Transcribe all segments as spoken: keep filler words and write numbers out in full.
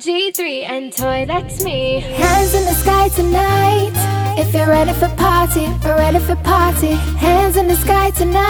G three and Toy, that's me. Hands in the sky tonight. If you're ready for party, we're ready for party. Hands in the sky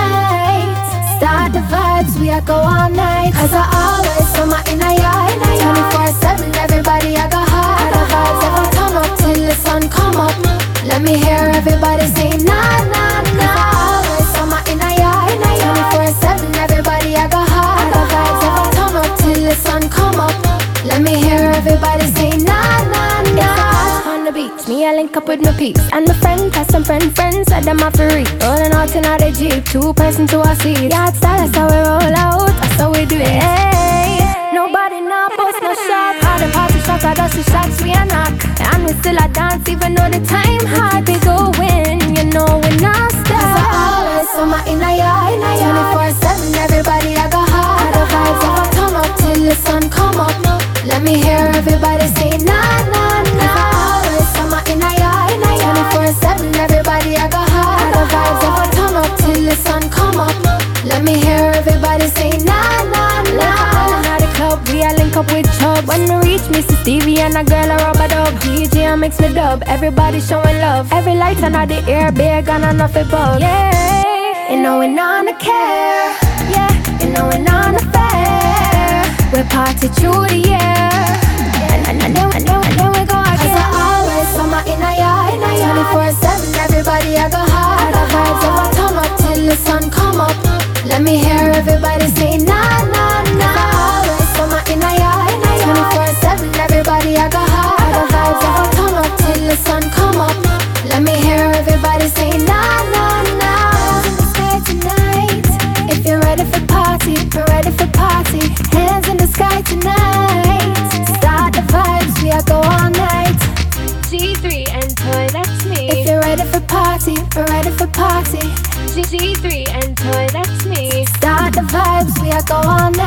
tonight. Start the vibes, we are go all night. Cause I always on my inner yard. twenty-four seven, everybody I got hard. The vibes ever come up till the sun come up. Let me hear everybody say nah, nah, nah. Always on my inner yard. twenty-four seven, everybody I got hard. The vibes ever come up till the sun come up. Let me hear everybody say nah, nah, nah. On the beach, me I link up with my peeps and my friend, cause some friend friends said them off the reach. Rolling out in our Jeep, two person to a seat. Yard style, that's how we roll out, that's how we do it. Hey, nobody now post no shot. All the party shots are dusty shots we a knock. And we still a dance even though the time hard. We going, you know we not stop. Cause I always on my inner yard. twenty-four seven, everybody I got hard. The vibes ever come up till the sun come up. Let me hear everybody say nah, nah, nah. Always on my inner yard. twenty-four seven, everybody I got hard. The vibes ever come up till the sun come up. Let me hear everybody say nah, nah, nah. At the club, we a link up with Chubb. When we reach Missus Stevie and a girl a rubber dub. D J a mix me dub, everybody showing love. Every light on the air, big and enough it bug. Yeah, you know we none care. Yeah, you know we none fair. We party through the year. And, and, and, then, and, then, and then we go again. Cause I always on my inner yard. twenty-four seven, everybody I go hard. The vibes ever come up till the sun come up. Let me hear everybody say nah, nah, nah. Always on my inner yard. twenty-four seven, everybody I go hard. The vibes ever come up till the sun come up. Let me hear everybody say nah, nah, nah. In the sky tonight. If you're ready for party, we're ready for party. Hands in the sky tonight. Start the vibes, we are go all night. G three and Toy, that's me. If you're ready for party, we're ready for party. G three and Toy, that's me. Start the vibes, we are go all night.